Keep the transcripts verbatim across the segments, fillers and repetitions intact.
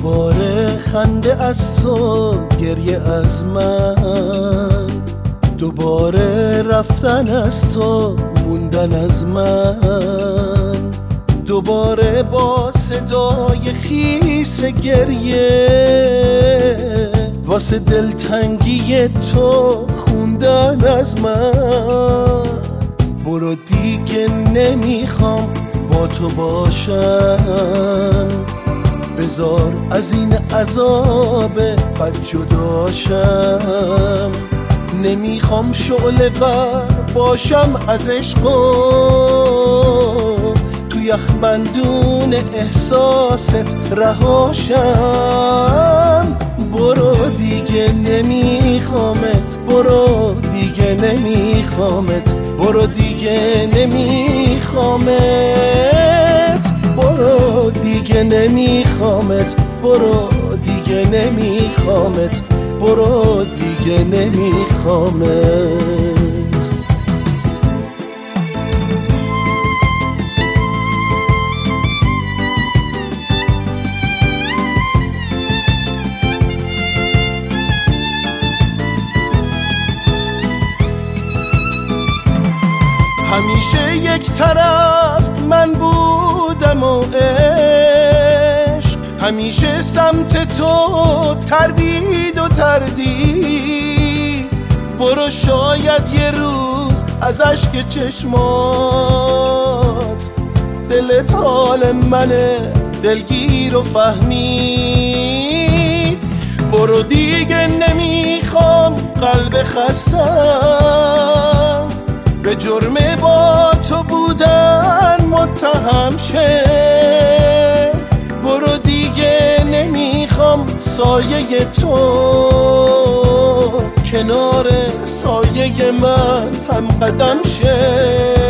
دوباره خنده از تو، گریه از من، دوباره رفتن از تو، موندن از من، دوباره با صدای خیس گریه واسه دلتنگی تو خوندن از من. برو دیگه نمیخوام با تو باشم، بذار از این عذاب بد جداشم. نمیخوام شعله ور باشم از عشق و تو یخبندون احساست رهاشم. برو دیگه نمیخوامت، برو دیگه نمیخوامت، برو دیگه نمیخوامت، برو دیگه نمیخوامت، برو دیگه نمیخوامت، برو دیگه نمیخوامت. همیشه یک طرف من بودم و عشق، همیشه سمت تو تردید و تردید. برو شاید یه روز از اشک چشمات دلت حال منه دلگیر و فهمید. برو دیگه نمیخوام قلب خستم به جرم با تو بودن متهم شه. برو دیگه نمیخوام سایه تو کنار سایه من هم قدم شه.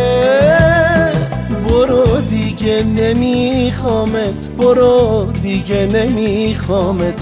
برو دیگه نمیخوامت، برو دیگه نمیخوامت،